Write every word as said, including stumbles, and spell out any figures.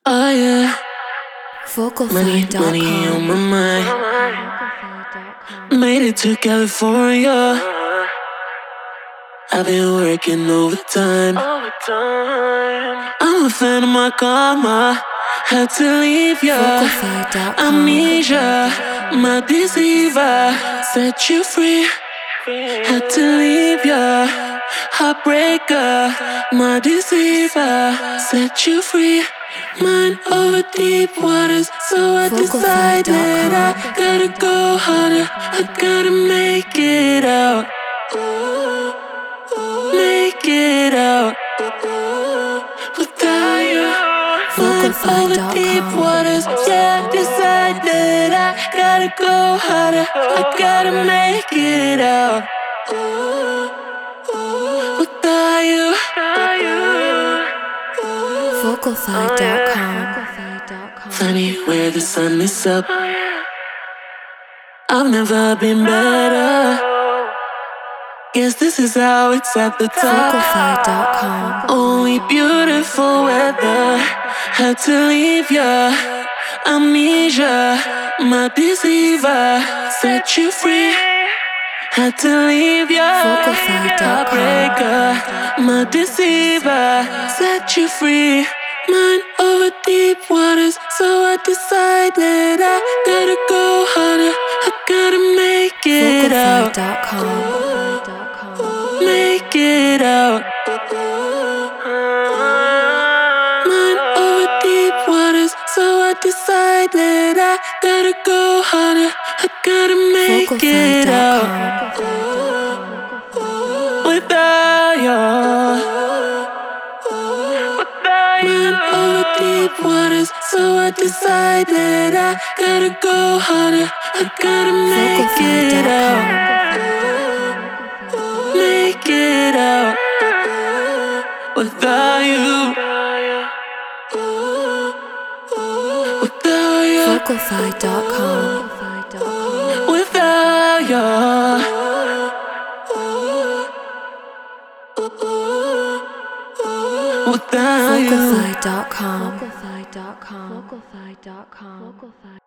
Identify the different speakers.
Speaker 1: Oh yeah, money,
Speaker 2: Vocalfied dot
Speaker 1: money on my
Speaker 2: com.
Speaker 1: mind. Made it to California. I've been working overtime. I'm a fan of my karma. Had to leave ya.
Speaker 2: Vocalfied dot com.
Speaker 1: Amnesia, my deceiver. Set you free. Had to leave ya. Heartbreaker, my deceiver. Set you free. Mind over deep waters, so I
Speaker 2: Vocalfied dot
Speaker 1: decided
Speaker 2: com.
Speaker 1: I gotta go harder. I gotta make it out. Make it out. Without you, mind over deep waters. Yeah, I decided I gotta go harder. I gotta make it out. Without you.
Speaker 2: Vocalfied dot com.
Speaker 1: Funny where the sun is up. I've never been better. Guess this is how it's at the top.
Speaker 2: Vocalfied dot com.
Speaker 1: Only beautiful weather. Had to leave ya. Amnesia, my deceiver. Set you free. Had to leave ya.
Speaker 2: Vocalfied dot com.
Speaker 1: Heartbreaker, my deceiver. Set you free. Mind over deep waters, so I decided I gotta go harder. I gotta make it
Speaker 2: Vocalfied
Speaker 1: out.
Speaker 2: dot com.
Speaker 1: Make it out. Mind over deep waters, so I decided I gotta go harder. I gotta make
Speaker 2: Vocalfied
Speaker 1: it
Speaker 2: dot
Speaker 1: out.
Speaker 2: com.
Speaker 1: Without you. Mind over deep waters, so I decided I gotta go harder. I gotta make
Speaker 2: Vocalfied
Speaker 1: it
Speaker 2: dot
Speaker 1: out.
Speaker 2: com.
Speaker 1: Make it out. Without you. Without you.
Speaker 2: Vocalfied dot com.
Speaker 1: Without you. Without you.
Speaker 2: Vocalfied dot com.